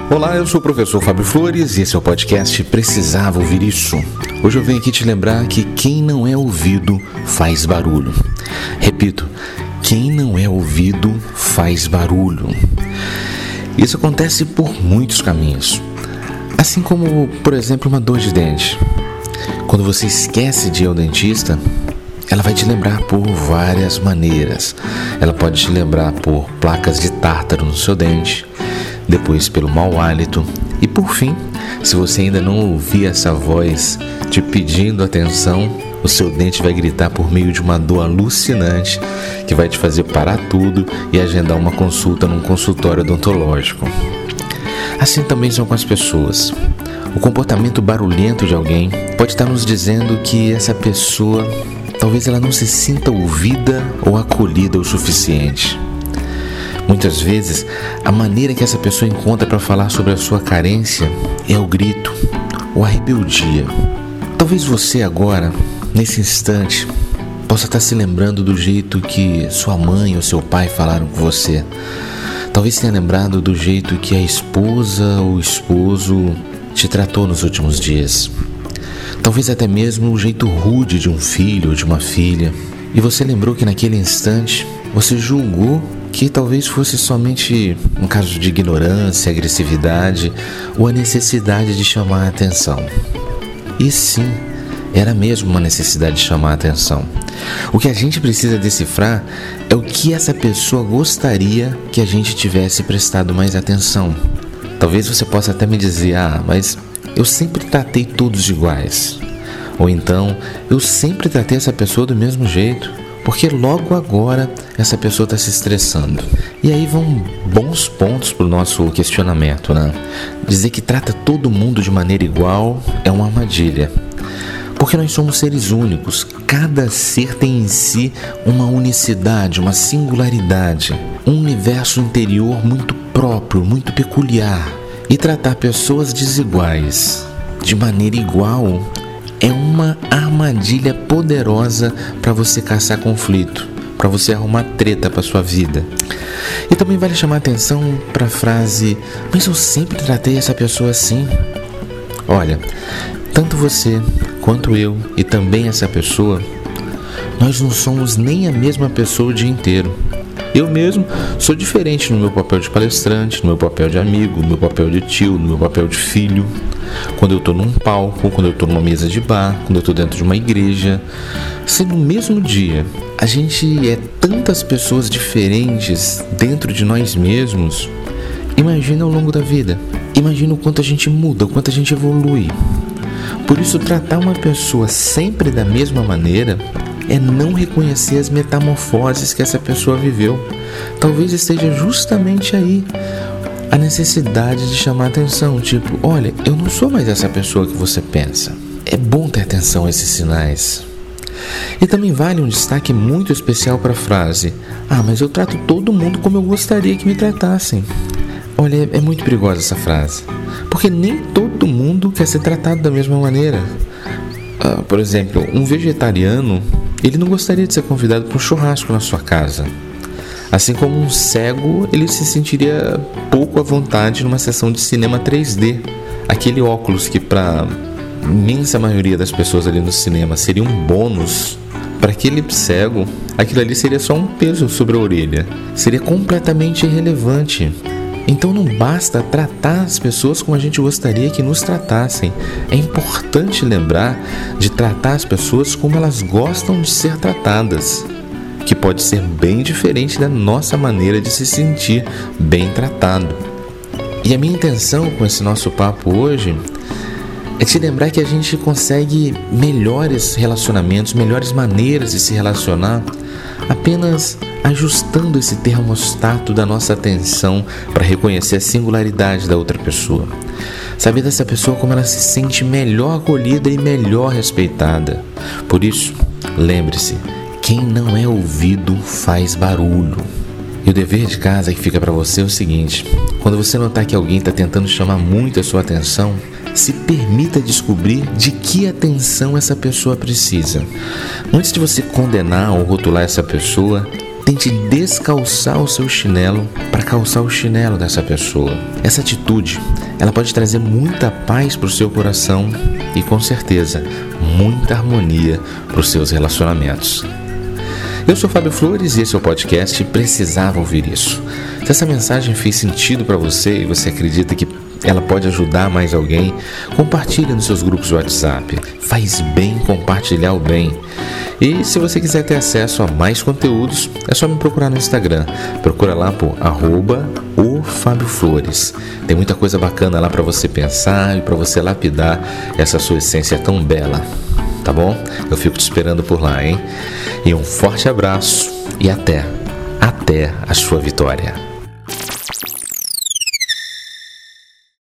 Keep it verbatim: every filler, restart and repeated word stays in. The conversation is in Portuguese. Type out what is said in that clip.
Olá, eu sou o professor Fábio Flores e esse é o podcast Precisava Ouvir Isso. Hoje eu venho aqui te lembrar que quem não é ouvido faz barulho. Repito, quem não é ouvido faz barulho. Isso acontece por muitos caminhos. Assim como, por exemplo, uma dor de dente. Quando você esquece de ir ao dentista, ela vai te lembrar por várias maneiras. Ela pode te lembrar por placas de tártaro no seu dente, depois pelo mau hálito e por fim, se você ainda não ouvir essa voz te pedindo atenção, o seu dente vai gritar por meio de uma dor alucinante que vai te fazer parar tudo e agendar uma consulta num consultório odontológico. Assim também são com as pessoas. O comportamento barulhento de alguém pode estar nos dizendo que essa pessoa, talvez ela não se sinta ouvida ou acolhida o suficiente. Muitas vezes, a maneira que essa pessoa encontra para falar sobre a sua carência é o grito ou a rebeldia. Talvez você agora, nesse instante, possa estar se lembrando do jeito que sua mãe ou seu pai falaram com você. Talvez tenha lembrado do jeito que a esposa ou o esposo te tratou nos últimos dias. Talvez até mesmo o jeito rude de um filho ou de uma filha. E você lembrou que naquele instante você julgou que talvez fosse somente um caso de ignorância, agressividade ou a necessidade de chamar a atenção. E sim, era mesmo uma necessidade de chamar a atenção. O que a gente precisa decifrar é o que essa pessoa gostaria que a gente tivesse prestado mais atenção. Talvez você possa até me dizer, ah, mas eu sempre tratei todos iguais. Ou então, eu sempre tratei essa pessoa do mesmo jeito, porque logo agora essa pessoa está se estressando. E aí vão bons pontos para o nosso questionamento, né? Dizer que trata todo mundo de maneira igual é uma armadilha. Porque nós somos seres únicos, cada ser tem em si uma unicidade, uma singularidade, um universo interior muito próprio, muito peculiar. E tratar pessoas desiguais de maneira igual é uma armadilha poderosa para você caçar conflito, para você arrumar treta para sua vida. E também vale chamar a atenção para a frase, mas eu sempre tratei essa pessoa assim. Olha, tanto você quanto eu e também essa pessoa, nós não somos nem a mesma pessoa o dia inteiro. Eu mesmo sou diferente no meu papel de palestrante, no meu papel de amigo, no meu papel de tio, no meu papel de filho. Quando eu estou num palco, quando eu estou numa mesa de bar, quando eu estou dentro de uma igreja. Se no mesmo dia a gente é tantas pessoas diferentes dentro de nós mesmos, imagina ao longo da vida. Imagina o quanto a gente muda, o quanto a gente evolui. Por isso, tratar uma pessoa sempre da mesma maneira é não reconhecer as metamorfoses que essa pessoa viveu. Talvez esteja justamente aí a necessidade de chamar atenção, tipo, olha, eu não sou mais essa pessoa que você pensa. É bom ter atenção a esses sinais. E também vale um destaque muito especial para a frase, ah, mas eu trato todo mundo como eu gostaria que me tratassem. Olha, é muito perigosa essa frase, porque nem todo mundo quer ser tratado da mesma maneira. Ah, por exemplo, um vegetariano, ele não gostaria de ser convidado para um churrasco na sua casa. Assim como um cego, ele se sentiria pouco à vontade numa sessão de cinema três D. Aquele óculos que para a imensa maioria das pessoas ali no cinema seria um bônus, para aquele cego, aquilo ali seria só um peso sobre a orelha. Seria completamente irrelevante. Então não basta tratar as pessoas como a gente gostaria que nos tratassem. É importante lembrar de tratar as pessoas como elas gostam de ser tratadas, que pode ser bem diferente da nossa maneira de se sentir bem tratado. E a minha intenção com esse nosso papo hoje é te lembrar que a gente consegue melhores relacionamentos, melhores maneiras de se relacionar apenas ajustando esse termostato da nossa atenção para reconhecer a singularidade da outra pessoa. Saber dessa pessoa como ela se sente melhor acolhida e melhor respeitada. Por isso, lembre-se, quem não é ouvido faz barulho. E o dever de casa que fica para você é o seguinte, quando você notar que alguém está tentando chamar muito a sua atenção, se permita descobrir de que atenção essa pessoa precisa. Antes de você condenar ou rotular essa pessoa, tente descalçar o seu chinelo para calçar o chinelo dessa pessoa. Essa atitude, ela pode trazer muita paz para o seu coração e, com certeza, muita harmonia para os seus relacionamentos. Eu sou Fábio Flores e esse é o podcast Precisava Ouvir Isso. Se essa mensagem fez sentido para você e você acredita que ela pode ajudar mais alguém, compartilha nos seus grupos de WhatsApp. Faz bem compartilhar o bem. E se você quiser ter acesso a mais conteúdos, é só me procurar no Instagram. Procura lá por arroba o Fábio Flores. Tem muita coisa bacana lá para você pensar e para você lapidar essa sua essência tão bela. Tá bom? Eu fico te esperando por lá, hein? E um forte abraço e até, até a sua vitória.